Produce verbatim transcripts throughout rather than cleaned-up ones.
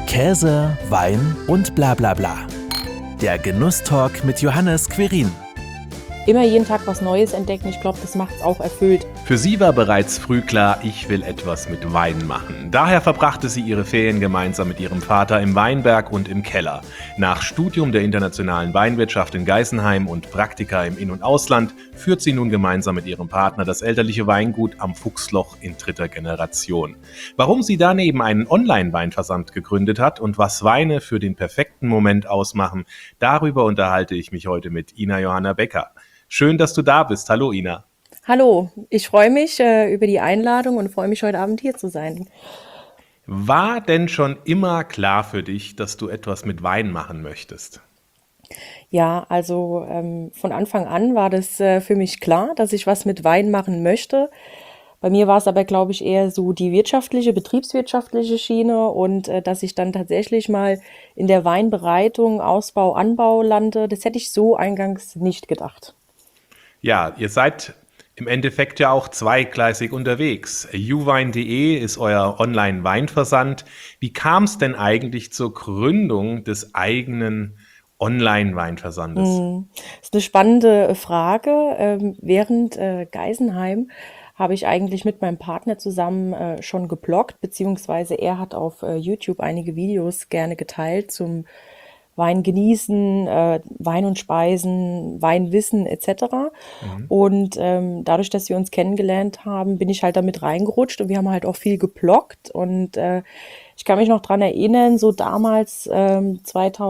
Käse, Wein und bla bla bla. Der Genusstalk mit Johannes Querin. Immer jeden Tag was Neues entdecken, ich glaube, das macht es auch erfüllt. Für sie war bereits früh klar, ich will etwas mit Wein machen. Daher verbrachte sie ihre Ferien gemeinsam mit ihrem Vater im Weinberg und im Keller. Nach Studium der internationalen Weinwirtschaft in Geisenheim und Praktika im In- und Ausland führt sie nun gemeinsam mit ihrem Partner das elterliche Weingut am Fuchsloch in dritter Generation. Warum sie daneben einen Online-Weinversand gegründet hat und was Weine für den perfekten Moment ausmachen, darüber unterhalte ich mich heute mit Ina Johanna Becker. Schön, dass du da bist. Hallo Ina. Hallo, ich freue mich äh, über die Einladung und freue mich, heute Abend hier zu sein. War denn schon immer klar für dich, dass du etwas mit Wein machen möchtest? Ja, also ähm, von Anfang an war das äh, für mich klar, dass ich was mit Wein machen möchte. Bei mir war es aber, glaube ich, eher so die wirtschaftliche, betriebswirtschaftliche Schiene und äh, dass ich dann tatsächlich mal in der Weinbereitung, Ausbau, Anbau lande, das hätte ich so eingangs nicht gedacht. Ja, ihr seid im Endeffekt ja auch zweigleisig unterwegs. uwein punkt de ist euer Online-Weinversand. Wie kam es denn eigentlich zur Gründung des eigenen Online-Weinversandes? Hm, ist eine spannende Frage. Ähm, während äh, Geisenheim habe ich eigentlich mit meinem Partner zusammen äh, schon gebloggt, beziehungsweise er hat auf äh, YouTube einige Videos gerne geteilt zum Wein genießen, äh, Wein und Speisen, Weinwissen et cetera. Mhm. Und ähm, dadurch, dass wir uns kennengelernt haben, bin ich halt damit reingerutscht und wir haben halt auch viel gebloggt. Und äh, ich kann mich noch dran erinnern, so damals ähm,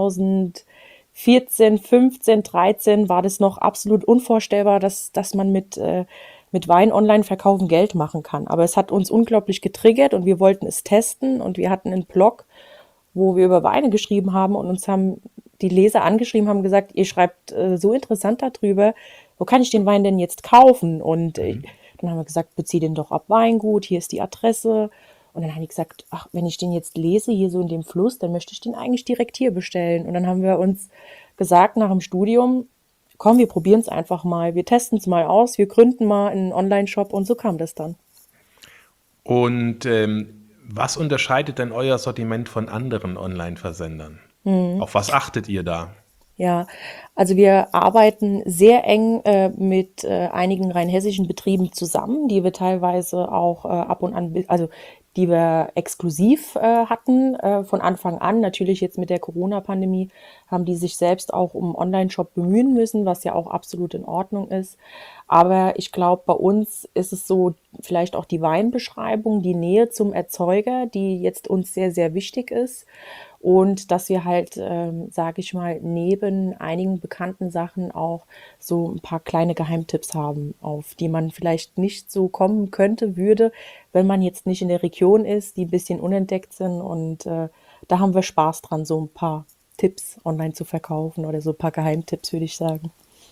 zweitausendvierzehn, fünfzehn, dreizehn war das noch absolut unvorstellbar, dass, dass man mit, äh, mit Wein online verkaufen Geld machen kann. Aber es hat uns unglaublich getriggert und wir wollten es testen und wir hatten einen Blog, wo wir über Weine geschrieben haben und uns haben die Leser angeschrieben, haben gesagt, ihr schreibt äh, so interessant darüber, wo kann ich den Wein denn jetzt kaufen? Und äh, Mhm. dann haben wir gesagt, bezieh den doch ab Weingut, hier ist die Adresse. Und dann haben die gesagt, ach, wenn ich den jetzt lese, hier so in dem Fluss, dann möchte ich den eigentlich direkt hier bestellen. Und dann haben wir uns gesagt nach dem Studium, komm, wir probieren es einfach mal, wir testen es mal aus, wir gründen mal einen Online-Shop und so kam das dann. Und ähm, was unterscheidet denn euer Sortiment von anderen Online-Versendern? Auf was achtet ihr da? Ja, also wir arbeiten sehr eng äh, mit äh, einigen rheinhessischen Betrieben zusammen, die wir teilweise auch äh, ab und an, also die wir exklusiv äh, hatten äh, von Anfang an. Natürlich jetzt mit der Corona-Pandemie haben die sich selbst auch um Online-Shop bemühen müssen, was ja auch absolut in Ordnung ist. Aber ich glaube, bei uns ist es so, vielleicht auch die Weinbeschreibung, die Nähe zum Erzeuger, die jetzt uns sehr, sehr wichtig ist. Und dass wir halt, ähm, sage ich mal, neben einigen bekannten Sachen auch so ein paar kleine Geheimtipps haben, auf die man vielleicht nicht so kommen könnte, würde, wenn man jetzt nicht in der Region ist, die ein bisschen unentdeckt sind. Und äh, da haben wir Spaß dran, so ein paar Tipps online zu verkaufen oder so ein paar Geheimtipps, würde ich sagen.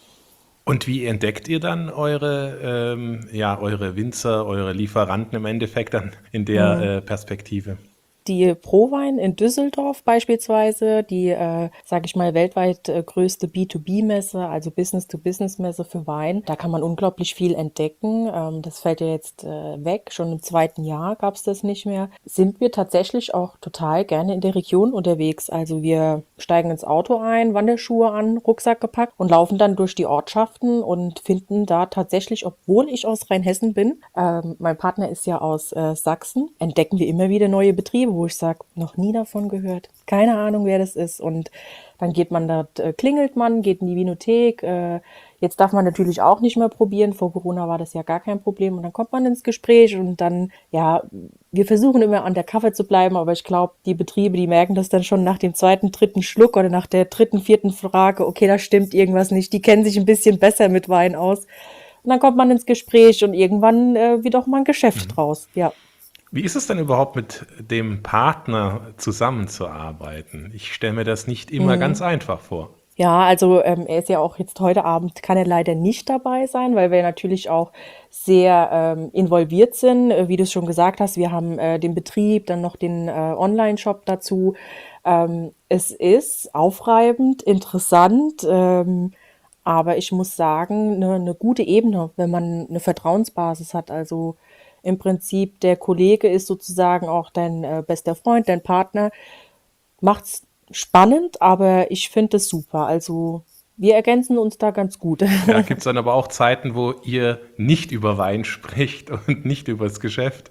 Und wie entdeckt ihr dann eure, ähm, ja, eure Winzer, eure Lieferanten im Endeffekt dann in der Mhm. äh, Perspektive? Die Prowein in Düsseldorf beispielsweise, die, äh, sage ich mal, weltweit äh, größte B zwei B-Messe, also Business-to-Business-Messe für Wein. Da kann man unglaublich viel entdecken. Ähm, das fällt ja jetzt äh, weg. Schon im zweiten Jahr gab es das nicht mehr. Sind wir tatsächlich auch total gerne in der Region unterwegs. Also wir steigen ins Auto ein, Wanderschuhe an, Rucksack gepackt und laufen dann durch die Ortschaften und finden da tatsächlich, obwohl ich aus Rheinhessen bin, ähm, mein Partner ist ja aus äh, Sachsen, entdecken wir immer wieder neue Betriebe, wo ich sage, noch nie davon gehört, keine Ahnung, wer das ist. Und dann geht man dort, äh, klingelt man, geht in die Vinothek. Äh, jetzt darf man natürlich auch nicht mehr probieren. Vor Corona war das ja gar kein Problem. Und dann kommt man ins Gespräch und dann, ja, wir versuchen immer an der Kaffee zu bleiben, aber ich glaube, die Betriebe, die merken das dann schon nach dem zweiten, dritten Schluck oder nach der dritten, vierten Frage, okay, da stimmt irgendwas nicht. Die kennen sich ein bisschen besser mit Wein aus. Und dann kommt man ins Gespräch und irgendwann äh, wird auch mal ein Geschäft Mhm. draus. Ja. Wie ist es denn überhaupt mit dem Partner zusammenzuarbeiten? Ich stelle mir das nicht immer ganz Mhm. einfach vor. Ja, also ähm, er ist ja auch jetzt heute Abend, kann er leider nicht dabei sein, weil wir natürlich auch sehr ähm, involviert sind. Äh, Wie du es schon gesagt hast, wir haben äh, den Betrieb, dann noch den äh, Online-Shop dazu. Ähm, es ist aufreibend, interessant, ähm, aber ich muss sagen, eine, eine gute Ebene, wenn man eine Vertrauensbasis hat. Also im Prinzip der Kollege ist sozusagen auch dein äh, bester Freund, dein Partner. macht's spannend, aber ich finde es super. Also wir ergänzen uns da ganz gut. Ja, gibt es dann aber auch Zeiten, wo ihr nicht über Wein spricht und nicht über das Geschäft?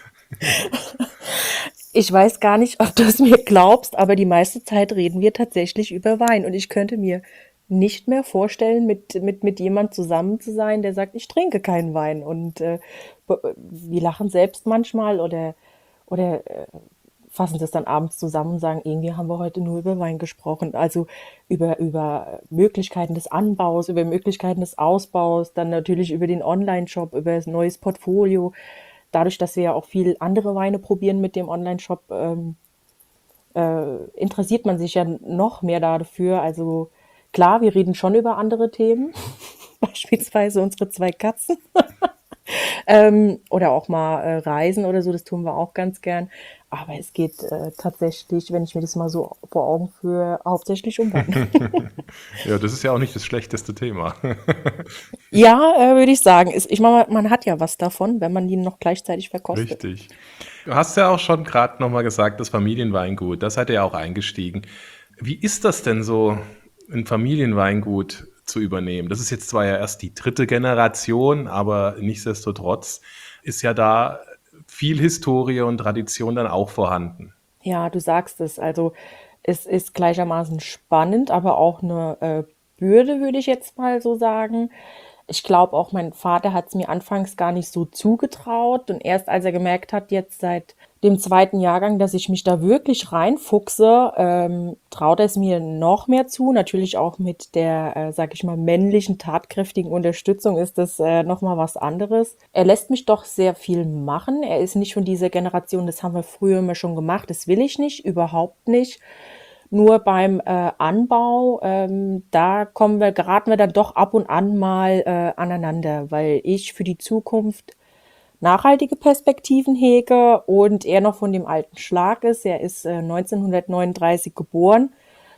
Ich weiß gar nicht, ob du es mir glaubst, aber die meiste Zeit reden wir tatsächlich über Wein. Und ich könnte mir nicht mehr vorstellen, mit, mit, mit jemand zusammen zu sein, der sagt, ich trinke keinen Wein. Und äh, b- wir lachen selbst manchmal oder, oder äh, fassen das dann abends zusammen und sagen, irgendwie haben wir heute nur über Wein gesprochen. Also über, über Möglichkeiten des Anbaus, über Möglichkeiten des Ausbaus, dann natürlich über den Online-Shop, über das neues Portfolio. Dadurch, dass wir ja auch viel andere Weine probieren mit dem Online-Shop, ähm, äh, interessiert man sich ja noch mehr dafür. Also klar, wir reden schon über andere Themen, beispielsweise unsere zwei Katzen. Ähm, oder auch mal äh, reisen oder so, das tun wir auch ganz gern. Aber es geht äh, tatsächlich, wenn ich mir das mal so vor Augen führe, hauptsächlich um Wein. Ja, das ist ja auch nicht das schlechteste Thema. Ja, äh, würde ich sagen. Ist, ich meine, man hat ja was davon, wenn man ihn noch gleichzeitig verkostet. Richtig. Du hast ja auch schon gerade nochmal gesagt, das Familienweingut, das seid ihr ja auch eingestiegen. Wie ist das denn so, ein Familienweingut zu übernehmen? Das ist jetzt zwar ja erst die dritte Generation, aber nichtsdestotrotz ist ja da viel Historie und Tradition dann auch vorhanden. Ja, du sagst es. Also es ist gleichermaßen spannend, aber auch eine äh, Bürde, würde ich jetzt mal so sagen. Ich glaube auch, mein Vater hat es mir anfangs gar nicht so zugetraut. Und erst als er gemerkt hat, jetzt seit dem zweiten Jahrgang, dass ich mich da wirklich reinfuchse, ähm, traut er es mir noch mehr zu. Natürlich auch mit der, äh, sag ich mal, männlichen, tatkräftigen Unterstützung ist das äh, nochmal was anderes. Er lässt mich doch sehr viel machen. Er ist nicht von dieser Generation, das haben wir früher immer schon gemacht, das will ich nicht, überhaupt nicht. Nur beim äh, Anbau, ähm, da kommen wir, geraten wir dann doch ab und an mal äh, aneinander, weil ich für die Zukunft nachhaltige Perspektiven hege und er noch von dem alten Schlag ist. Er ist äh, neunzehnhundertneununddreißig geboren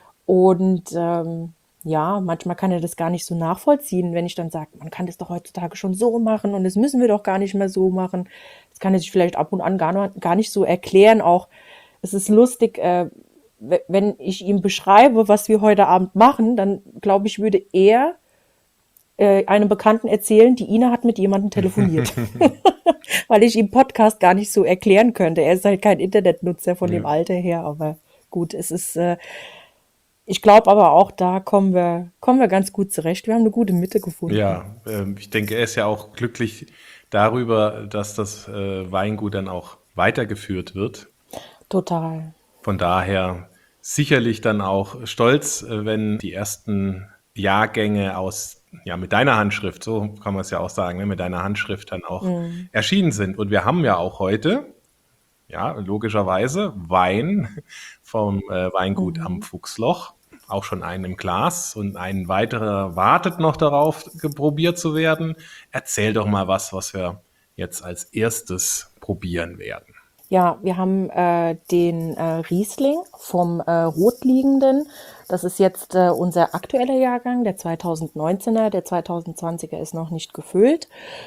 und ähm, ja, manchmal kann er das gar nicht so nachvollziehen, wenn ich dann sage, man kann das doch heutzutage schon so machen und das müssen wir doch gar nicht mehr so machen. Das kann er sich vielleicht ab und an gar, noch, gar nicht so erklären. Auch es ist lustig, äh, we- wenn ich ihm beschreibe, was wir heute Abend machen, dann glaube ich, würde er äh, einem Bekannten erzählen, die Ina hat mit jemandem telefoniert. Weil ich ihm Podcast gar nicht so erklären könnte. Er ist halt kein Internetnutzer von dem Ja. Alter her, aber gut, es ist, äh, ich glaube aber auch da kommen wir, kommen wir ganz gut zurecht. Wir haben eine gute Mitte gefunden. Ja, ähm, ich denke, er ist ja auch glücklich darüber, dass das äh, Weingut dann auch weitergeführt wird. Total. Von daher sicherlich dann auch stolz, äh, wenn die ersten Jahrgänge aus, ja, mit deiner Handschrift, so kann man es ja auch sagen, ne, mit deiner Handschrift dann auch Mhm. erschienen sind. Und wir haben ja auch heute, ja, logischerweise Wein vom äh, Weingut am Mhm. Fuchsloch. Auch schon einen im Glas und ein weiterer wartet noch darauf, probiert zu werden. Erzähl doch mal was, was wir jetzt als erstes probieren werden. Ja, wir haben äh, den äh, Riesling vom äh, Rotliegenden. Das ist jetzt äh, unser aktueller Jahrgang, der zweitausendneunzehner. Der zweitausendzwanziger ist noch nicht gefüllt.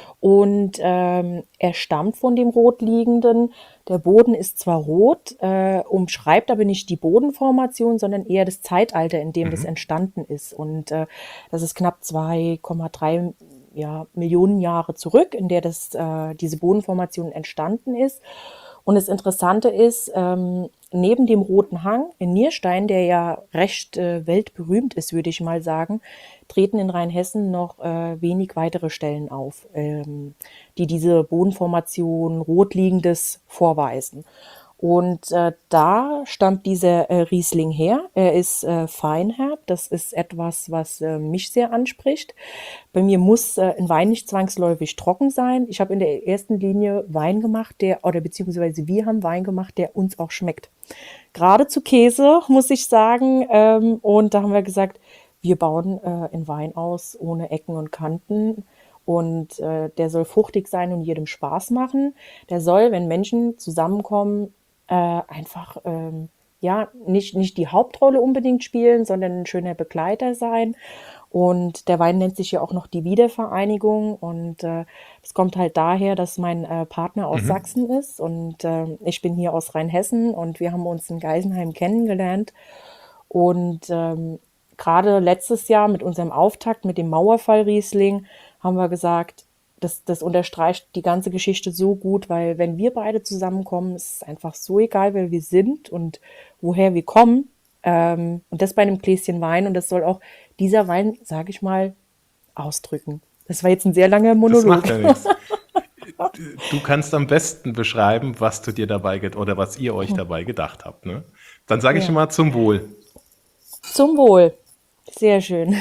Und ähm, er stammt von dem Rotliegenden. Der Boden ist zwar rot, äh, umschreibt aber nicht die Bodenformation, sondern eher das Zeitalter, in dem das Mhm. entstanden ist. Und äh, das ist knapp zwei Komma drei ja, Millionen Jahre zurück, in der das, äh, diese Bodenformation entstanden ist. Und das Interessante ist, ähm, neben dem Roten Hang in Nierstein, der ja recht äh, weltberühmt ist, würde ich mal sagen, treten in Rheinhessen noch äh, wenig weitere Stellen auf, ähm, die diese Bodenformation Rotliegendes vorweisen. Und äh, da stammt dieser äh, Riesling her. Er ist äh, feinherb. Das ist etwas, was äh, mich sehr anspricht. Bei mir muss äh, ein Wein nicht zwangsläufig trocken sein. Ich habe in der ersten Linie Wein gemacht, der, oder beziehungsweise wir haben Wein gemacht, der uns auch schmeckt. Gerade zu Käse, muss ich sagen. Ähm, und da haben wir gesagt, wir bauen äh, einen Wein aus ohne Ecken und Kanten. Und äh, der soll fruchtig sein und jedem Spaß machen. Der soll, wenn Menschen zusammenkommen, äh, einfach ähm, ja nicht, nicht die Hauptrolle unbedingt spielen, sondern ein schöner Begleiter sein. Und der Wein nennt sich ja auch noch die Wiedervereinigung. Und äh, das kommt halt daher, dass mein äh, Partner aus Mhm. Sachsen ist und äh, ich bin hier aus Rheinhessen und wir haben uns in Geisenheim kennengelernt. Und ähm, gerade letztes Jahr mit unserem Auftakt mit dem Mauerfall-Riesling haben wir gesagt, das, das unterstreicht die ganze Geschichte so gut, weil wenn wir beide zusammenkommen, ist es einfach so egal, wer wir sind und woher wir kommen. Ähm, und das bei einem Gläschen Wein. Und das soll auch dieser Wein, sage ich mal, ausdrücken. Das war jetzt ein sehr langer Das Monolog. macht ja nichts. Du kannst am besten beschreiben, was du dir dabei ged- oder was ihr euch dabei gedacht habt. Ne? Dann sage ich Ja. immer zum Wohl. Zum Wohl. Sehr schön.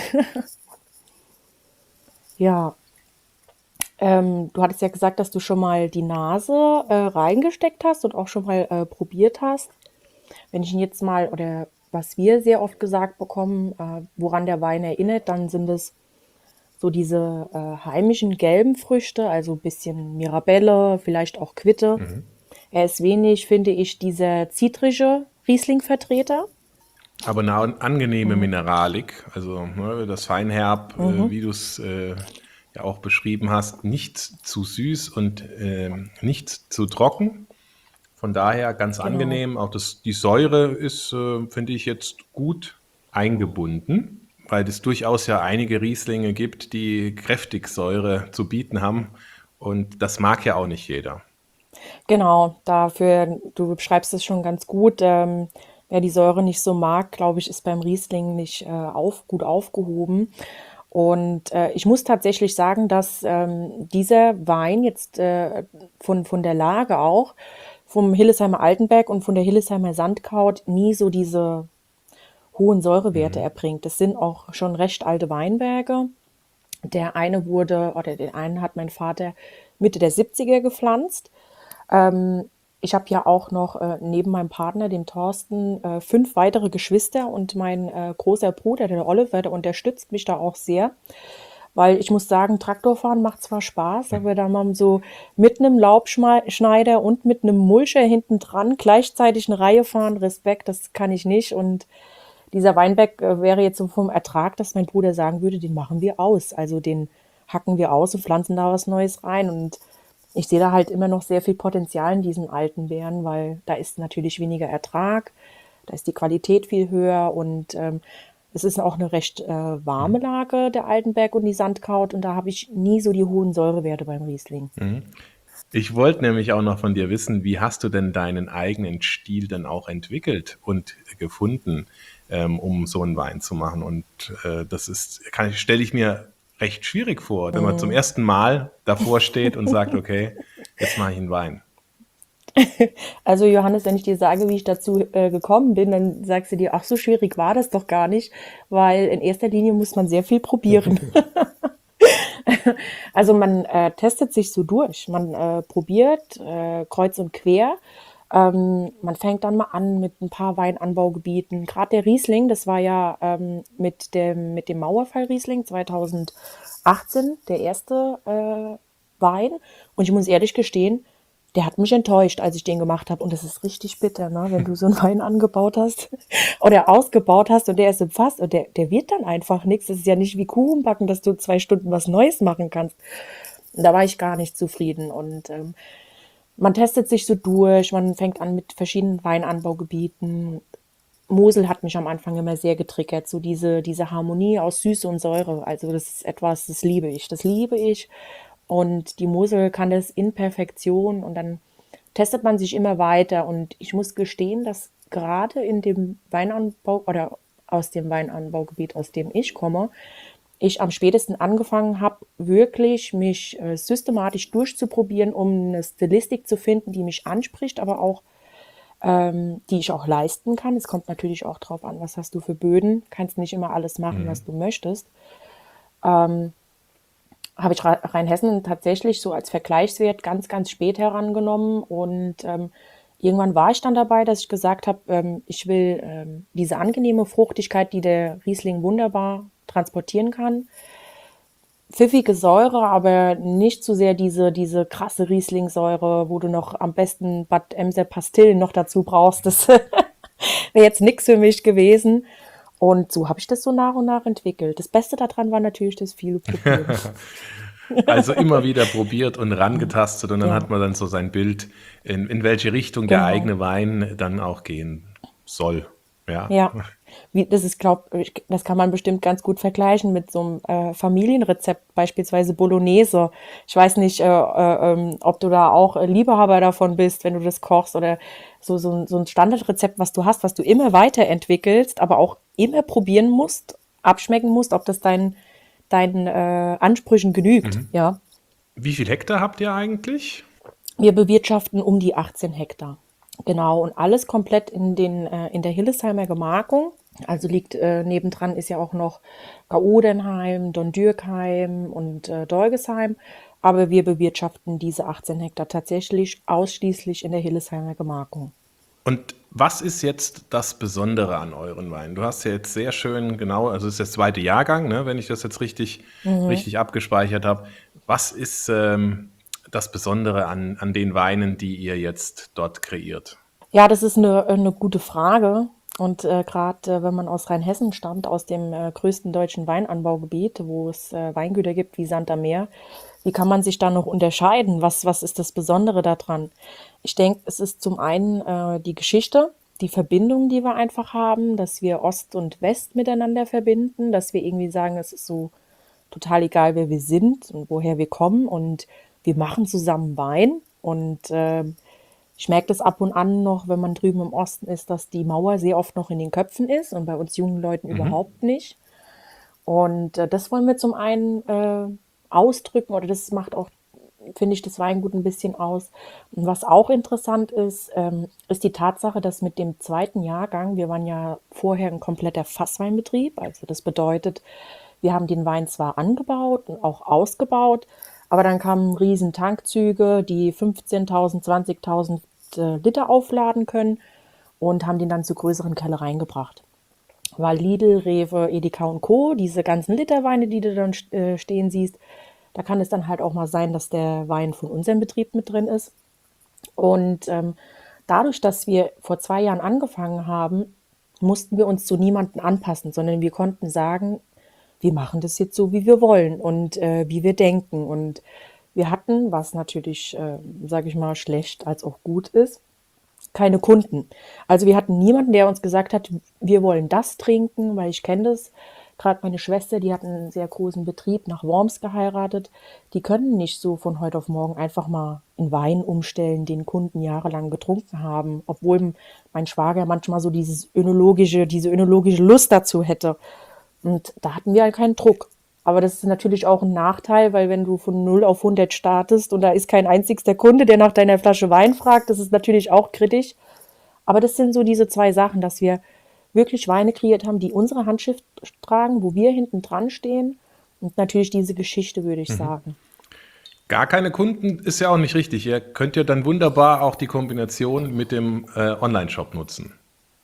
Ja, ähm, du hattest ja gesagt, dass du schon mal die Nase äh, reingesteckt hast und auch schon mal äh, probiert hast. Wenn ich ihn jetzt mal, oder was wir sehr oft gesagt bekommen, äh, woran der Wein erinnert, dann sind es so diese äh, heimischen gelben Früchte, also ein bisschen Mirabelle, vielleicht auch Quitte. Mhm. Er ist wenig, finde ich, dieser zitrische Riesling-Vertreter. Aber eine an- angenehme Mineralik, also ne, das Feinherb, äh, Mhm, wie du es äh, ja auch beschrieben hast, nicht zu süß und ähm, nicht zu trocken. Von daher ganz genau. angenehm. Auch das, die Säure ist, äh, finde ich, jetzt gut eingebunden, weil es durchaus ja einige Rieslinge gibt, die kräftig Säure zu bieten haben. Und das mag ja auch nicht jeder. Genau, dafür, du beschreibst es schon ganz gut. Ähm, wer die Säure nicht so mag, glaube ich, ist beim Riesling nicht äh, auf, gut aufgehoben. Und äh, ich muss tatsächlich sagen, dass ähm, dieser Wein jetzt äh, von, von der Lage auch, vom Hillesheimer Altenberg und von der Hillesheimer Sandkraut nie so diese hohen Säurewerte Mhm. erbringt. Das sind auch schon recht alte Weinberge. Der eine wurde, oder den einen hat mein Vater Mitte der siebziger gepflanzt. Ähm, ich habe ja auch noch äh, neben meinem Partner, dem Thorsten, äh, fünf weitere Geschwister und mein äh, großer Bruder, der Oliver, der unterstützt mich da auch sehr, weil ich muss sagen, Traktorfahren macht zwar Spaß, aber da man so mit einem Laubschneider und mit einem Mulcher hinten dran gleichzeitig eine Reihe fahren, Respekt, das kann ich nicht. Und dieser Weinberg äh, wäre jetzt so vom Ertrag, dass mein Bruder sagen würde, den machen wir aus. Also den hacken wir aus und pflanzen da was Neues rein. Und ich sehe da halt immer noch sehr viel Potenzial in diesen alten Beeren, weil da ist natürlich weniger Ertrag, da ist die Qualität viel höher und ähm, es ist auch eine recht äh, warme Lage, der Altenberg und die Sandkraut. Und da habe ich nie so die hohen Säurewerte beim Riesling. Mhm. Ich wollte nämlich auch noch von dir wissen, wie hast du denn deinen eigenen Stil dann auch entwickelt und gefunden, ähm, um so einen Wein zu machen? Und äh, das ist, kann ich, stelle ich mir recht schwierig vor, wenn man zum ersten Mal davor steht und sagt, okay, jetzt mache ich einen Wein. Also Johannes, wenn ich dir sage, wie ich dazu äh, gekommen bin, dann sagst du dir, ach, so schwierig war das doch gar nicht, weil in erster Linie muss man sehr viel probieren. Also man äh, testet sich so durch, man äh, probiert äh, kreuz und quer. Ähm, man fängt dann mal an mit ein paar Weinanbaugebieten. Gerade der Riesling, das war ja ähm, mit dem, mit dem Mauerfall-Riesling zweitausendachtzehn der erste äh, Wein. Und ich muss ehrlich gestehen, der hat mich enttäuscht, als ich den gemacht habe. Und das ist richtig bitter, ne? Wenn du so einen Wein angebaut hast oder ausgebaut hast und der ist im Fass und der, der wird dann einfach nichts. Das ist ja nicht wie Kuchenbacken, dass du zwei Stunden was Neues machen kannst. Und da war ich gar nicht zufrieden. Und ähm, man testet sich so durch, man fängt an mit verschiedenen Weinanbaugebieten. Mosel hat mich am Anfang immer sehr getriggert, so diese, diese Harmonie aus Süße und Säure. Also das ist etwas, das liebe ich, das liebe ich. Und die Mosel kann das in Perfektion und dann testet man sich immer weiter. Und ich muss gestehen, dass gerade in dem Weinanbau oder aus dem Weinanbaugebiet, aus dem ich komme, ich am spätesten angefangen habe, wirklich mich äh, systematisch durchzuprobieren, um eine Stilistik zu finden, die mich anspricht, aber auch ähm, die ich auch leisten kann. Es kommt natürlich auch drauf an, was hast du für Böden. Kannst nicht immer alles machen, was du möchtest. Ähm, habe ich Rheinhessen tatsächlich so als Vergleichswert ganz, ganz spät herangenommen. Und ähm, irgendwann war ich dann dabei, dass ich gesagt habe, ähm, ich will ähm, diese angenehme Fruchtigkeit, die der Riesling wunderbar transportieren kann. Pfiffige Säure, aber nicht zu sehr diese, diese krasse Rieslingsäure, wo du noch am besten Bad Emser Pastillen noch dazu brauchst. Das wäre jetzt nichts für mich gewesen. Und so habe ich das so nach und nach entwickelt. Das Beste daran war natürlich das viele Probieren. Also immer wieder probiert und rangetastet und dann Ja, hat man dann so sein Bild, in, in welche Richtung der genau. eigene Wein dann auch gehen soll. Ja. Ja, wie, das ist, glaub ich, das kann man bestimmt ganz gut vergleichen mit so einem äh, Familienrezept, beispielsweise Bolognese. Ich weiß nicht, äh, äh, ähm, ob du da auch äh, Liebhaber davon bist, wenn du das kochst oder so, so, ein- so ein Standardrezept, was du hast, was du immer weiterentwickelst, aber auch immer probieren musst, abschmecken musst, ob das deinen deinen äh, Ansprüchen genügt. Mhm. Ja, Wie viel Hektar habt ihr eigentlich? wir bewirtschaften um die achtzehn Hektar. Genau, und alles komplett in den, äh, in der Hillesheimer Gemarkung. Also liegt äh, nebendran ist ja auch noch Gaudenheim, Dondürkheim und äh, Deugelsheim. Aber wir bewirtschaften diese achtzehn Hektar tatsächlich ausschließlich in der Hillesheimer Gemarkung. Und was ist jetzt das Besondere an euren Weinen? Du hast ja jetzt sehr schön, genau, also es ist der zweite Jahrgang, ne, wenn ich das jetzt richtig, richtig abgespeichert habe. Was ist ähm, das Besondere an, an den Weinen, die ihr jetzt dort kreiert? Ja, das ist eine, eine gute Frage. Und äh, gerade äh, wenn man aus Rheinhessen stammt, aus dem äh, größten deutschen Weinanbaugebiet, wo es äh, Weingüter gibt wie Sand am Meer, wie kann man sich da noch unterscheiden? Was, was ist das Besondere daran? Ich denke, es ist zum einen äh, die Geschichte, die Verbindung, die wir einfach haben, dass wir Ost und West miteinander verbinden, dass wir irgendwie sagen, es ist so total egal, wer wir sind und woher wir kommen und wir machen zusammen Wein und ähm, ich merke das ab und an noch, wenn man drüben im Osten ist, dass die Mauer sehr oft noch in den Köpfen ist und bei uns jungen Leuten Mhm. überhaupt nicht. Und äh, das wollen wir zum einen äh, ausdrücken oder das macht auch, finde ich, das Weingut ein bisschen aus. Und was auch interessant ist, ähm, ist die Tatsache, dass mit dem zweiten Jahrgang, wir waren ja vorher ein kompletter Fassweinbetrieb, also das bedeutet, wir haben den Wein zwar angebaut und auch ausgebaut, aber dann kamen riesen Tankzüge, die fünfzehntausend, zwanzigtausend äh, Liter aufladen können und haben den dann zu größeren Kellereien gebracht. Weil Lidl, Rewe, Edeka und Co., diese ganzen Literweine, die du dann äh, stehen siehst, da kann es dann halt auch mal sein, dass der Wein von unserem Betrieb mit drin ist. Und ähm, dadurch, dass wir vor zwei Jahren angefangen haben, mussten wir uns zu niemandem anpassen, sondern wir konnten sagen, wir machen das jetzt so, wie wir wollen und äh, wie wir denken. Und wir hatten, was natürlich, äh, sage ich mal, schlecht als auch gut ist, keine Kunden. Also wir hatten niemanden, der uns gesagt hat, wir wollen das trinken, weil ich kenne das. Gerade meine Schwester, die hat einen sehr großen Betrieb nach Worms geheiratet. Die können nicht so von heute auf morgen einfach mal in Wein umstellen, den Kunden jahrelang getrunken haben, obwohl mein Schwager manchmal so dieses önologische, diese önologische Lust dazu hätte. Und da hatten wir halt keinen Druck. Aber das ist natürlich auch ein Nachteil, weil wenn du von null auf hundert startest und da ist kein einzigster Kunde, der nach deiner Flasche Wein fragt, das ist natürlich auch kritisch. Aber das sind so diese zwei Sachen, dass wir wirklich Weine kreiert haben, die unsere Handschrift tragen, wo wir hinten dran stehen. Und natürlich diese Geschichte, würde ich Mhm. sagen. Gar keine Kunden ist ja auch nicht richtig. Ihr könnt ja dann wunderbar auch die Kombination mit dem äh, Online-Shop nutzen.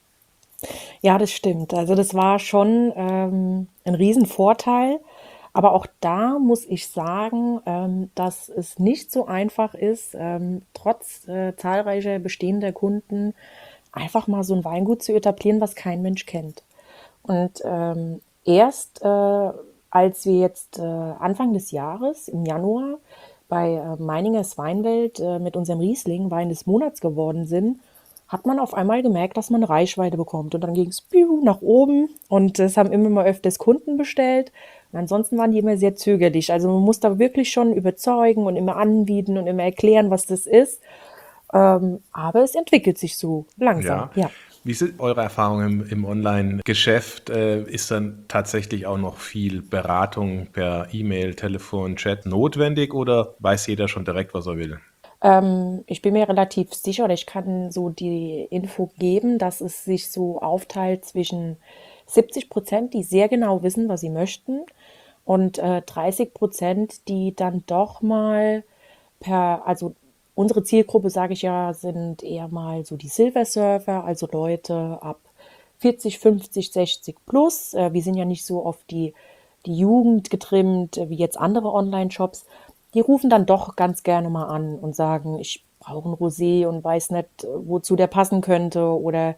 Ja, das stimmt. Also das war schon ähm, ein Riesenvorteil. Aber auch da muss ich sagen, ähm, dass es nicht so einfach ist, ähm, trotz äh, zahlreicher bestehender Kunden einfach mal so ein Weingut zu etablieren, was kein Mensch kennt. Und ähm, erst äh, als wir jetzt äh, Anfang des Jahres, im Januar, bei äh, Meiningers Weinwelt äh, mit unserem Riesling Wein des Monats geworden sind, hat man auf einmal gemerkt, dass man eine Reichweite bekommt. Und dann ging es nach oben und es haben immer mal öfters Kunden bestellt. Und ansonsten waren die immer sehr zögerlich. Also man muss da wirklich schon überzeugen und immer anbieten und immer erklären, was das ist. Ähm, aber es entwickelt sich so langsam, Ja. ja. Wie sind eure Erfahrungen im, im Online-Geschäft? Äh, ist dann tatsächlich auch noch viel Beratung per E-Mail, Telefon, Chat notwendig oder weiß jeder schon direkt, was er will? Ähm, ich bin mir relativ sicher oder ich kann so die Info geben, dass es sich so aufteilt zwischen siebzig Prozent, die sehr genau wissen, was sie möchten, und äh, dreißig Prozent, die dann doch mal per, also unsere Zielgruppe, sage ich ja, sind eher mal so die Silver Surfer, also Leute ab vierzig, fünfzig, sechzig plus. Äh, wir sind ja nicht so auf die, die Jugend getrimmt äh, wie jetzt andere Online-Shops. Die rufen dann doch ganz gerne mal an und sagen, ich brauche ein Rosé und weiß nicht, äh, wozu der passen könnte oder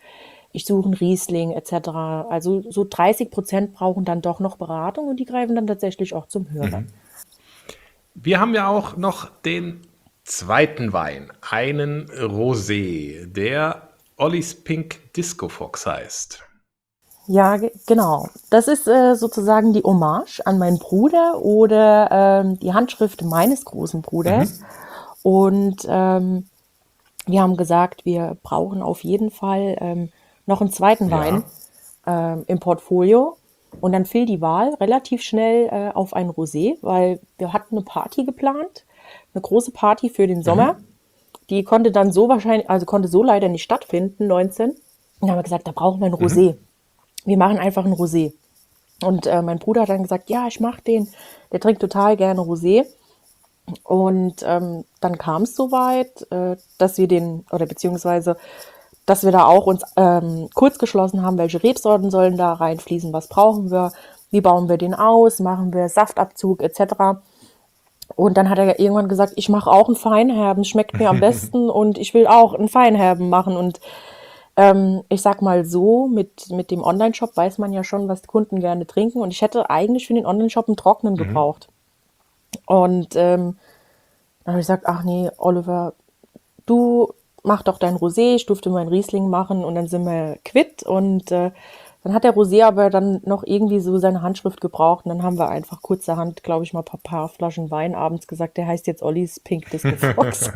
ich suche einen Riesling et cetera. Also so dreißig Prozent brauchen dann doch noch Beratung und die greifen dann tatsächlich auch zum Hörer. Wir haben ja auch noch den zweiten Wein, einen Rosé, der Ollies Pink Disco Fox heißt. Ja, ge- genau. Das ist äh, sozusagen die Hommage an meinen Bruder oder ähm, die Handschrift meines großen Bruders. Und ähm, wir haben gesagt, wir brauchen auf jeden Fall ähm, noch einen zweiten Ja. Wein ähm, im Portfolio. Und dann fiel die Wahl relativ schnell äh, auf ein Rosé, weil wir hatten eine Party geplant, eine große Party für den Sommer. Die konnte dann so wahrscheinlich, also konnte so leider nicht stattfinden, neunzehn. Und dann haben wir gesagt, da brauchen wir ein Rosé. Wir machen einfach ein Rosé. Und äh, mein Bruder hat dann gesagt, ja, ich mach den. Der trinkt total gerne Rosé. Und ähm, dann kam es soweit, äh, dass wir den, oder beziehungsweise, dass wir da auch uns ähm, kurz geschlossen haben, welche Rebsorten sollen da reinfließen, was brauchen wir, wie bauen wir den aus, machen wir Saftabzug et cetera. Und dann hat er irgendwann gesagt, ich mache auch einen Feinherben, schmeckt mir am besten und ich will auch einen Feinherben machen. Und ähm, ich sag mal so, mit, mit dem Online-Shop weiß man ja schon, was die Kunden gerne trinken. Und ich hätte eigentlich für den Online-Shop einen Trockenen gebraucht. Und ähm, dann habe ich gesagt, ach nee, Oliver, du mach doch dein Rosé, ich durfte meinen Riesling machen und dann sind wir quitt. Und äh, dann hat der Rosé aber dann noch irgendwie so seine Handschrift gebraucht. Und dann haben wir einfach kurzerhand, glaube ich, mal ein paar Flaschen Wein abends gesagt, der heißt jetzt Ollies Pink Disco Fox.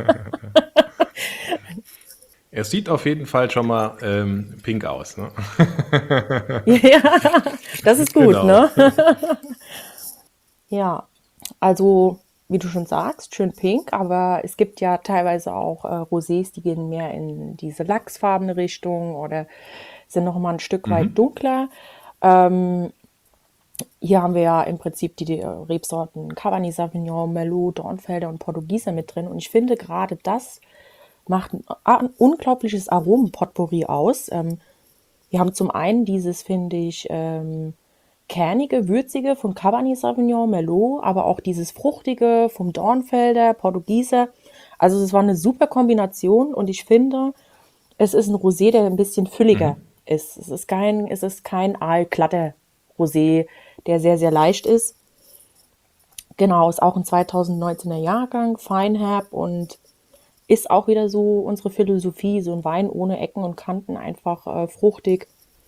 Er sieht auf jeden Fall schon mal ähm, pink aus. Ne? Ja, das ist gut, Genau. ne? Ja, also wie du schon sagst, schön pink, aber es gibt ja teilweise auch äh, Rosés, die gehen mehr in diese lachsfarbene Richtung oder sind noch mal ein Stück weit dunkler. Ähm, hier haben wir ja im Prinzip die, die äh, Rebsorten Cabernet Sauvignon, Merlot, Dornfelder und Portugieser mit drin und ich finde gerade das macht ein, ein unglaubliches Aromen-Potpourri aus. Ähm, wir haben zum einen dieses, finde ich, ähm, kernige, würzige von Cabernet Sauvignon, Merlot, aber auch dieses fruchtige vom Dornfelder, Portugieser. Also es war eine super Kombination und ich finde, es ist ein Rosé, der ein bisschen fülliger ist. Es ist kein, es ist kein aalglatter Rosé, der sehr, sehr leicht ist. Genau, ist auch ein zweitausendneunzehner Jahrgang, feinherb und ist auch wieder so unsere Philosophie, so ein Wein ohne Ecken und Kanten, einfach äh, fruchtig.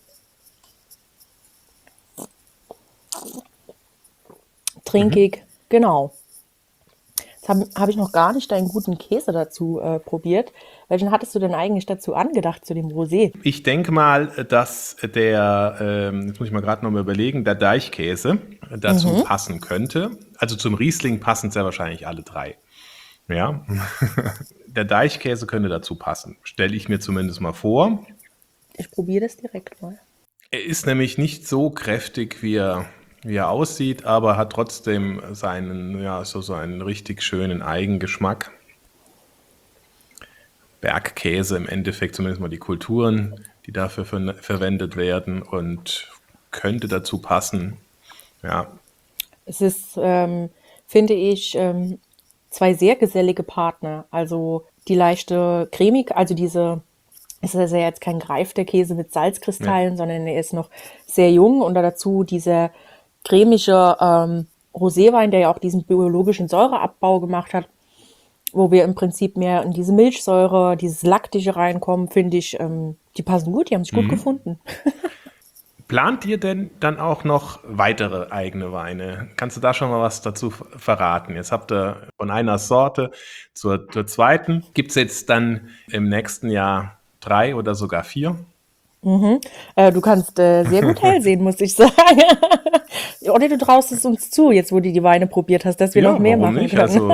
Trinkig, genau. Jetzt habe hab ich noch gar nicht deinen guten Käse dazu äh, probiert. Welchen hattest du denn eigentlich dazu angedacht, zu dem Rosé? Ich denke mal, dass der, ähm, jetzt muss ich mal gerade noch mal überlegen, der Deichkäse dazu passen könnte. Also zum Riesling passen sehr wahrscheinlich alle drei. Ja, der Deichkäse könnte dazu passen, stelle ich mir zumindest mal vor. Ich probiere das direkt mal. Er ist nämlich nicht so kräftig, wie er, wie er aussieht, aber hat trotzdem seinen, ja, so, so einen richtig schönen Eigengeschmack. Bergkäse im Endeffekt, zumindest mal die Kulturen, die dafür ver verwendet werden und könnte dazu passen. Ja, Es ist, ähm, finde ich, ähm, zwei sehr gesellige Partner. Also die leichte cremig, also diese, es ist ja jetzt kein Greif der Käse mit Salzkristallen, ja. sondern er ist noch sehr jung und dazu dieser cremige ähm, Roséwein, der ja auch diesen biologischen Säureabbau gemacht hat, wo wir im Prinzip mehr in diese Milchsäure, dieses Laktische reinkommen, finde ich, ähm, die passen gut, die haben sich gut gefunden. Plant ihr denn dann auch noch weitere eigene Weine? Kannst du da schon mal was dazu verraten? Jetzt habt ihr von einer Sorte zur, zur zweiten. Gibt es jetzt dann im nächsten Jahr drei oder sogar vier? Äh, du kannst äh, sehr gut hell sehen, muss ich sagen. Oder du traust es uns zu, jetzt wo du die Weine probiert hast, dass wir noch mehr warum machen nicht? können. Also,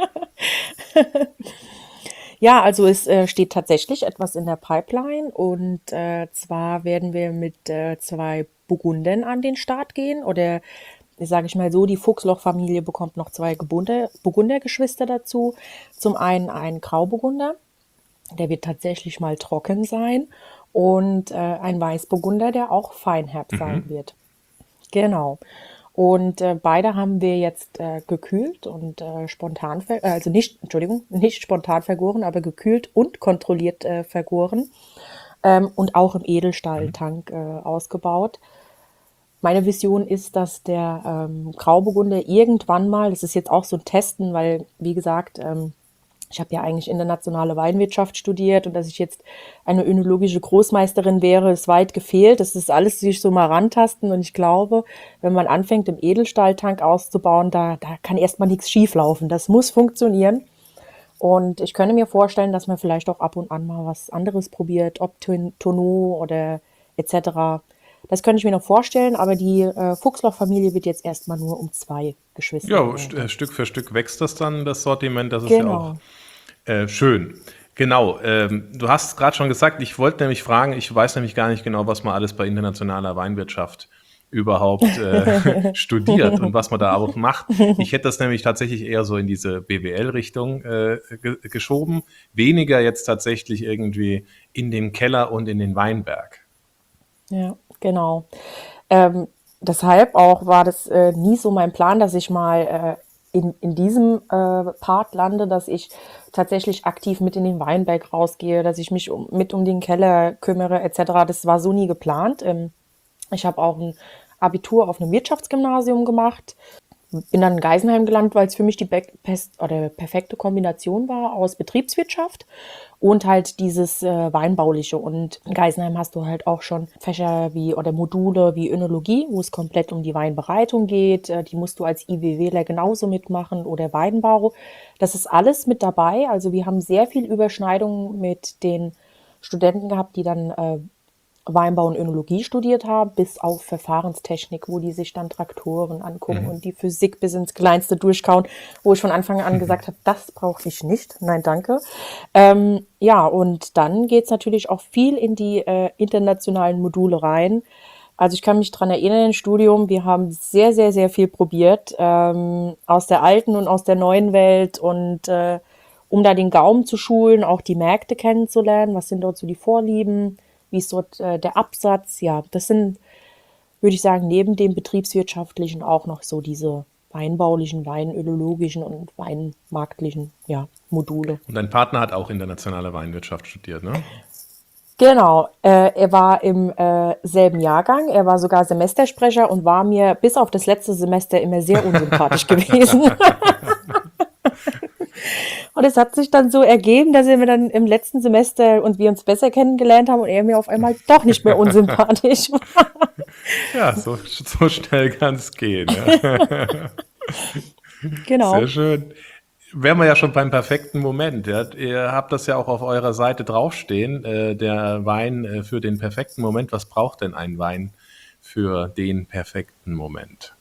Ja, also es äh, steht tatsächlich etwas in der Pipeline und äh, zwar werden wir mit äh, zwei Burgundern an den Start gehen oder sage ich mal so, die Fuchsloch-Familie bekommt noch zwei Burgunder, Burgundergeschwister dazu. Zum einen ein Grauburgunder, der wird tatsächlich mal trocken sein und äh, ein Weißburgunder, der auch feinherb sein wird. Genau. Und äh, beide haben wir jetzt äh, gekühlt und äh, spontan, ver äh, also nicht, Entschuldigung, nicht spontan vergoren, aber gekühlt und kontrolliert äh, vergoren. ähm, und auch im Mhm. Edelstahltank äh, ausgebaut. Meine Vision ist, dass der ähm, Grauburgunder irgendwann mal, das ist jetzt auch so ein Testen, weil, wie gesagt, ähm, ich habe ja eigentlich internationale Weinwirtschaft studiert und dass ich jetzt eine önologische Großmeisterin wäre, ist weit gefehlt. Das ist alles sich so mal rantasten und ich glaube, wenn man anfängt, im Edelstahltank auszubauen, da, da kann erstmal nichts schieflaufen. Das muss funktionieren. Und ich könnte mir vorstellen, dass man vielleicht auch ab und an mal was anderes probiert, ob Ton- Tonneau oder et cetera. Das könnte ich mir noch vorstellen, aber die äh, Fuchsloch-Familie wird jetzt erstmal nur um zwei Geschwister Ja, st äh, erweitert. Stück für Stück wächst das dann, das Sortiment. Das ist ja auch Genau. äh, schön. Genau. Ähm, du hast es gerade schon gesagt, ich wollte nämlich fragen, ich weiß nämlich gar nicht genau, was man alles bei internationaler Weinwirtschaft überhaupt äh, studiert und was man da auch macht. Ich hätte das nämlich tatsächlich eher so in diese B W L-Richtung äh, ge geschoben, weniger jetzt tatsächlich irgendwie in den Keller und in den Weinberg. Ja, genau. Ähm, deshalb auch war das äh, nie so mein Plan, dass ich mal äh, in, in diesem äh, Part lande, dass ich tatsächlich aktiv mit in den Weinberg rausgehe, dass ich mich um, mit um den Keller kümmere et cetera. Das war so nie geplant. Ähm, ich habe auch ein Abitur auf einem Wirtschaftsgymnasium gemacht, bin dann in Geisenheim gelandet, weil es für mich die be- best oder perfekte Kombination war aus Betriebswirtschaft und halt dieses äh, Weinbauliche. Und in Geisenheim hast du halt auch schon Fächer wie oder Module wie Önologie, wo es komplett um die Weinbereitung geht. Äh, die musst du als IWWler genauso mitmachen oder Weinbau. Das ist alles mit dabei. Also wir haben sehr viel Überschneidung mit den Studenten gehabt, die dann äh, Weinbau und Önologie studiert haben, bis auf Verfahrenstechnik, wo die sich dann Traktoren angucken Mhm. und die Physik bis ins Kleinste durchkauen, wo ich von Anfang an gesagt habe, das brauche ich nicht. Nein, danke. Ähm, ja, und dann geht's natürlich auch viel in die äh, internationalen Module rein. Also ich kann mich dran erinnern, im Studium, wir haben sehr, sehr, sehr viel probiert, ähm, aus der alten und aus der neuen Welt und äh, um da den Gaumen zu schulen, auch die Märkte kennenzulernen, was sind dort so die Vorlieben, wie ist dort äh, der Absatz. Ja, das sind, würde ich sagen, neben dem betriebswirtschaftlichen auch noch so diese weinbaulichen, weinölologischen und weinmarktlichen, ja, Module. Und dein Partner hat auch internationale Weinwirtschaft studiert, ne? Genau, äh, er war im äh, selben Jahrgang, er war sogar Semestersprecher und war mir bis auf das letzte Semester immer sehr unsympathisch gewesen. Und es hat sich dann so ergeben, dass er mir dann im letzten Semester und wir uns besser kennengelernt haben und er mir auf einmal doch nicht mehr unsympathisch war. Ja, so, so schnell kann es gehen. Ja. Sehr Genau. schön. Wären wir ja schon beim perfekten Moment. Ja. Ihr habt das ja auch auf eurer Seite draufstehen, äh, der Wein äh, für den perfekten Moment. Was braucht denn ein Wein für den perfekten Moment?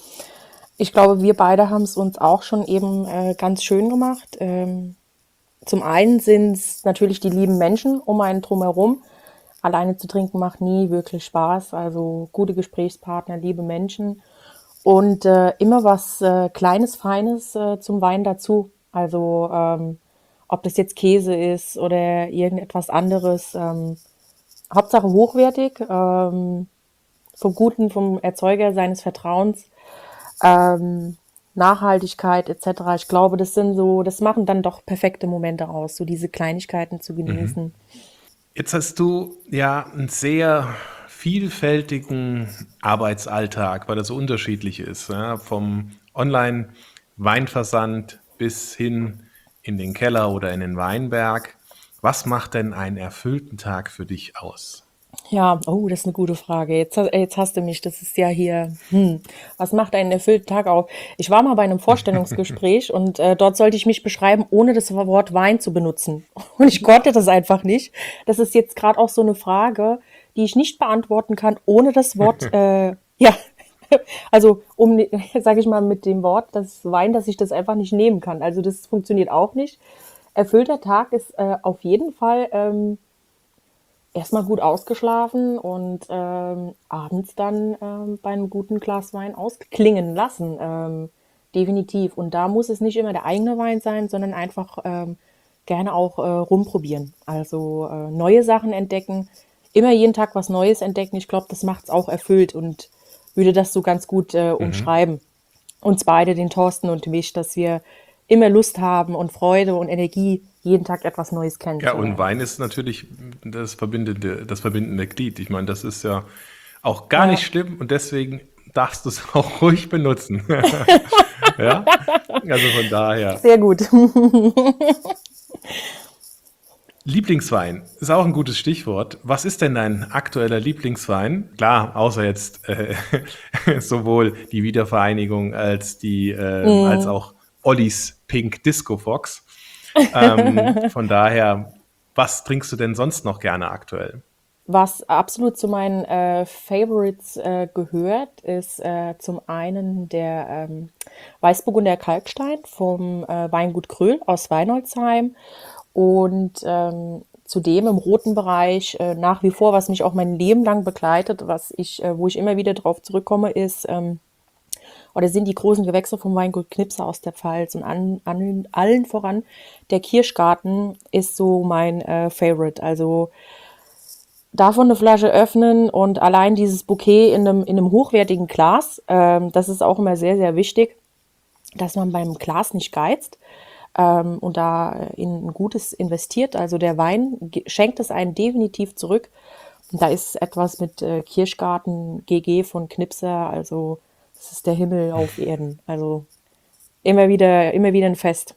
Ich glaube, wir beide haben es uns auch schon eben äh, ganz schön gemacht. Ähm, zum einen sind es natürlich die lieben Menschen um einen drumherum. Alleine zu trinken macht nie wirklich Spaß. Also gute Gesprächspartner, liebe Menschen und äh, immer was äh, Kleines, Feines äh, zum Wein dazu. Also ähm, ob das jetzt Käse ist oder irgendetwas anderes. Ähm, Hauptsache hochwertig, ähm, vom Guten, vom Erzeuger seines Vertrauens. Ähm, Nachhaltigkeit et cetera. Ich glaube, das sind so, das machen dann doch perfekte Momente aus, so diese Kleinigkeiten zu Mhm. genießen. Jetzt hast du ja einen sehr vielfältigen Arbeitsalltag, weil das so unterschiedlich ist. Ja? Vom Online-Weinversand bis hin in den Keller oder in den Weinberg. Was macht denn einen erfüllten Tag für dich aus? Ja, oh, das ist eine gute Frage. Jetzt, ha- jetzt hast du mich. Das ist ja hier. Hm, was macht einen erfüllten Tag auf? Ich war mal bei einem Vorstellungsgespräch und äh, dort sollte ich mich beschreiben, ohne das Wort Wein zu benutzen. Und ich konnte das einfach nicht. Das ist jetzt gerade auch so eine Frage, die ich nicht beantworten kann, ohne das Wort, äh, ja, also um, sage ich mal, mit dem Wort das Wein, dass ich das einfach nicht nehmen kann. Also das funktioniert auch nicht. Erfüllter Tag ist äh, auf jeden Fall ähm, erstmal gut ausgeschlafen und ähm, abends dann ähm, bei einem guten Glas Wein ausklingen lassen. Ähm, definitiv. Und da muss es nicht immer der eigene Wein sein, sondern einfach ähm, gerne auch äh, rumprobieren. Also äh, neue Sachen entdecken, immer jeden Tag was Neues entdecken. Ich glaube, das macht es auch erfüllt und würde das so ganz gut äh, Mhm. umschreiben. Uns beide, den Thorsten und mich, dass wir immer Lust haben und Freude und Energie jeden Tag etwas Neues Ja, kennenzulernen. und Wein ist natürlich das verbindende, das verbindende Glied. Ich meine, das ist ja auch gar nicht Ja, schlimm und deswegen darfst du es auch ruhig benutzen. Ja, also von daher. sehr gut. Lieblingswein ist auch ein gutes Stichwort. Was ist denn dein aktueller Lieblingswein? Klar, außer jetzt äh, sowohl die Wiedervereinigung als die ähm, als Mm. auch Ollis Pink Disco Fox. Ähm, von daher, was trinkst du denn sonst noch gerne aktuell? Was absolut zu meinen äh, Favorites äh, gehört, ist äh, zum einen der ähm, Weißburgunder Kalkstein vom äh, Weingut Kröhl aus Weinolzheim und ähm, zudem im roten Bereich äh, nach wie vor, was mich auch mein Leben lang begleitet, was ich, äh, wo ich immer wieder drauf zurückkomme, ist ähm, oder sind die großen Gewächse vom Weingut Knipser aus der Pfalz und an, an allen voran der Kirschgarten ist so mein äh, Favorite. Also davon eine Flasche öffnen und allein dieses Bouquet in einem, in einem hochwertigen Glas, ähm, das ist auch immer sehr, sehr wichtig, dass man beim Glas nicht geizt ähm, und da in ein gutes investiert. Also der Wein ge- schenkt es einen definitiv zurück. Und da ist etwas mit äh, Kirschgarten G G von Knipser, also das ist der Himmel auf Erden. Also immer wieder, immer wieder ein Fest.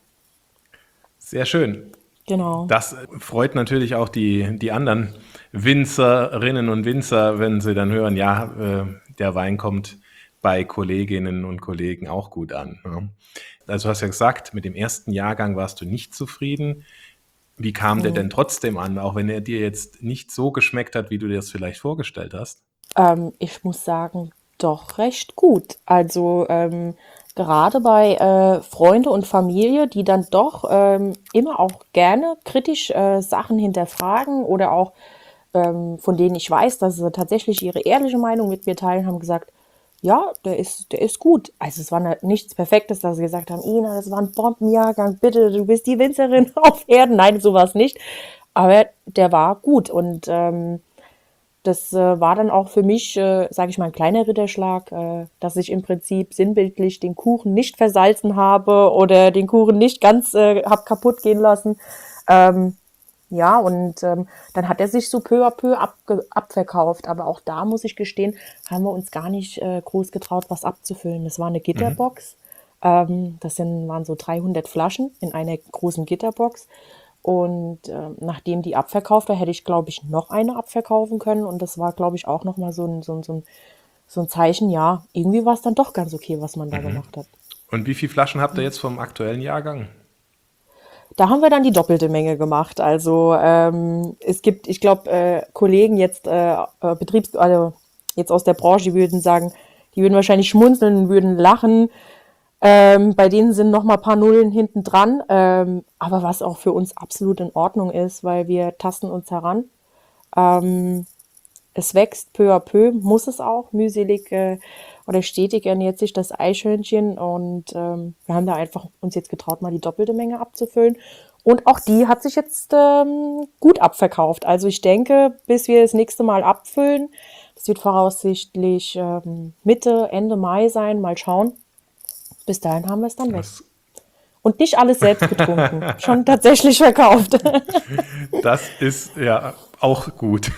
Sehr schön. Genau. Das freut natürlich auch die, die anderen Winzerinnen und Winzer, wenn sie dann hören, ja, äh, der Wein kommt bei Kolleginnen und Kollegen auch gut an. Ja. Also du hast ja gesagt, mit dem ersten Jahrgang warst du nicht zufrieden. Wie kam der denn trotzdem an, auch wenn er dir jetzt nicht so geschmeckt hat, wie du dir das vielleicht vorgestellt hast? Ähm, ich muss sagen, doch recht gut. Also ähm, gerade bei äh, Freunde und Familie, die dann doch ähm, immer auch gerne kritisch äh, Sachen hinterfragen oder auch ähm, von denen ich weiß, dass sie tatsächlich ihre ehrliche Meinung mit mir teilen, haben gesagt, ja, der ist, der ist gut. Also es war ne- nichts Perfektes, dass sie gesagt haben, Ina, das war ein Bombenjahrgang, bitte, du bist die Winzerin auf Erden. Nein, so war es nicht. Aber der war gut und ähm, das äh, war dann auch für mich, äh, sage ich mal, ein kleiner Ritterschlag, äh, dass ich im Prinzip sinnbildlich den Kuchen nicht versalzen habe oder den Kuchen nicht ganz äh, hab kaputt gehen lassen. Ähm, ja, und ähm, dann hat er sich so peu à peu abge abverkauft. Aber auch da muss ich gestehen, haben wir uns gar nicht äh, groß getraut, was abzufüllen. Das war eine Mhm. Gitterbox. Ähm, das sind, waren so dreihundert Flaschen in einer großen Gitterbox. Und ähm, nachdem die abverkauft war, hätte ich, glaube ich, noch eine abverkaufen können. Und das war, glaube ich, auch nochmal so ein, so ein, so ein, so ein Zeichen, ja, irgendwie war es dann doch ganz okay, was man da Mhm. gemacht hat. Und wie viele Flaschen habt ihr jetzt vom aktuellen Jahrgang? Da haben wir dann die doppelte Menge gemacht. Also ähm, es gibt, ich glaube, äh, Kollegen jetzt, äh, äh, Betriebs, also jetzt aus der Branche, die würden sagen, die würden wahrscheinlich schmunzeln, würden lachen. Ähm, bei denen sind noch mal ein paar Nullen hinten dran. Ähm, aber was auch für uns absolut in Ordnung ist, weil wir tasten uns heran. Ähm, es wächst peu à peu, muss es auch. Mühselig äh, oder stetig ernährt sich das Eichhörnchen. Und ähm, wir haben da einfach uns jetzt getraut, mal die doppelte Menge abzufüllen. Und auch die hat sich jetzt ähm, gut abverkauft. Also ich denke, bis wir das nächste Mal abfüllen, das wird voraussichtlich ähm, Mitte, Ende Mai sein. Mal schauen. Bis dahin haben wir es dann weg. Das, Und nicht alles selbst getrunken. Schon tatsächlich verkauft. das ist ja auch gut.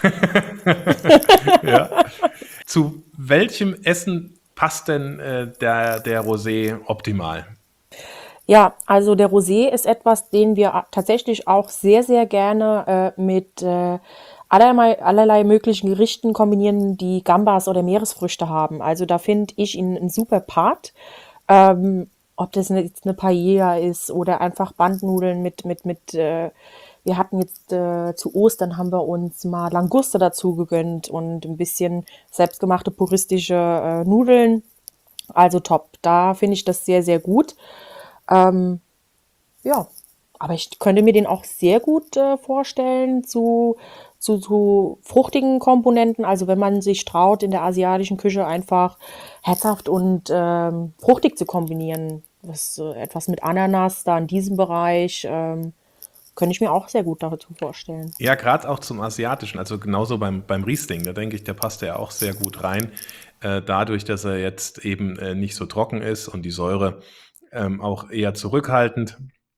Ja. Zu welchem Essen passt denn äh, der, der Rosé optimal? Ja, also der Rosé ist etwas, den wir a- tatsächlich auch sehr, sehr gerne äh, mit äh, allerlei, allerlei möglichen Gerichten kombinieren, die Gambas oder Meeresfrüchte haben. Also da finde ich ihn ein super Part. Ähm, ob das eine, jetzt eine Paella ist oder einfach Bandnudeln mit, mit, mit, äh, wir hatten jetzt äh, zu Ostern haben wir uns mal Languste dazu gegönnt und ein bisschen selbstgemachte puristische äh, Nudeln. Also top. Da finde ich das sehr, sehr gut. Ähm, ja, aber ich könnte mir den auch sehr gut äh, vorstellen zu, zu, zu fruchtigen Komponenten. Also wenn man sich traut, in der asiatischen Küche einfach herzhaft und ähm, fruchtig zu kombinieren. Das, äh, etwas mit Ananas da in diesem Bereich ähm, könnte ich mir auch sehr gut dazu vorstellen. Ja, gerade auch zum Asiatischen, also genauso beim, beim Riesling, da denke ich, der passt ja auch sehr gut rein. Äh, dadurch, dass er jetzt eben äh, nicht so trocken ist und die Säure ähm, auch eher zurückhaltend.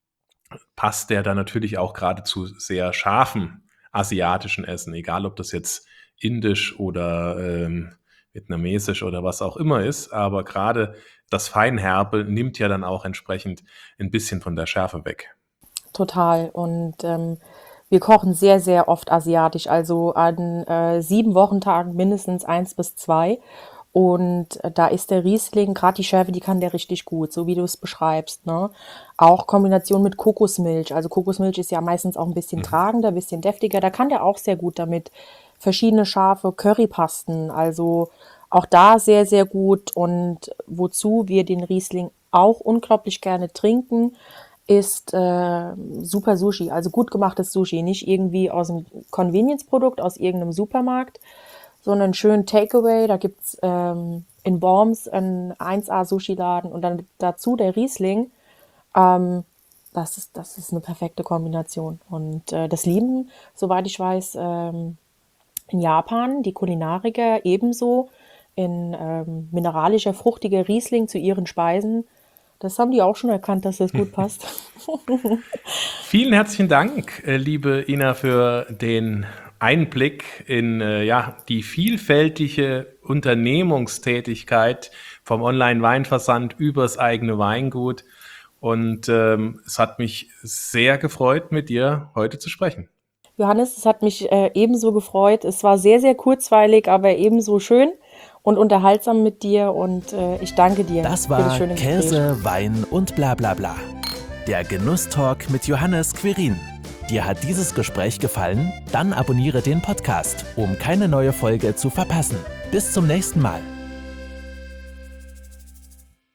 passt der dann natürlich auch gerade zu sehr scharfen asiatischen Essen, egal ob das jetzt indisch oder ähm, vietnamesisch oder was auch immer ist, aber gerade das Feinherbe nimmt ja dann auch entsprechend ein bisschen von der Schärfe weg. Total. Und ähm, wir kochen sehr, sehr oft asiatisch, also an äh, sieben Wochentagen mindestens eins bis zwei. Und äh, da ist der Riesling, gerade die Schärfe, die kann der richtig gut, so wie du es beschreibst, ne? Auch Kombination mit Kokosmilch. Also Kokosmilch ist ja meistens auch ein bisschen tragender, ein bisschen deftiger. Da kann der auch sehr gut damit. Verschiedene scharfe Currypasten, also auch da sehr, sehr gut. Und wozu wir den Riesling auch unglaublich gerne trinken, ist äh, super Sushi, also gut gemachtes Sushi, nicht irgendwie aus einem Convenience-Produkt, aus irgendeinem Supermarkt, sondern schön Takeaway. Da gibt's ähm, in Worms einen eins A Sushi-Laden und dann dazu der Riesling. Ähm, das ist, das ist eine perfekte Kombination. Und äh, das lieben, soweit ich weiß, ähm, in Japan die Kulinariker ebenso in ähm, mineralischer, fruchtiger Riesling zu ihren Speisen. Das haben die auch schon erkannt, dass das gut passt. Vielen herzlichen Dank, äh, liebe Ina, für den Einblick in äh, ja, die vielfältige Unternehmungstätigkeit vom Online-Weinversand übers eigene Weingut. Und ähm, es hat mich sehr gefreut, mit dir heute zu sprechen. Johannes, es hat mich äh, ebenso gefreut. Es war sehr, sehr kurzweilig, aber ebenso schön und unterhaltsam mit dir. Und äh, ich danke dir Das für das war schöne Gespräch. Käse, Wein und bla bla bla. Der Genusstalk mit Johannes Quirin. Dir hat dieses Gespräch gefallen? Dann abonniere den Podcast, um keine neue Folge zu verpassen. Bis zum nächsten Mal.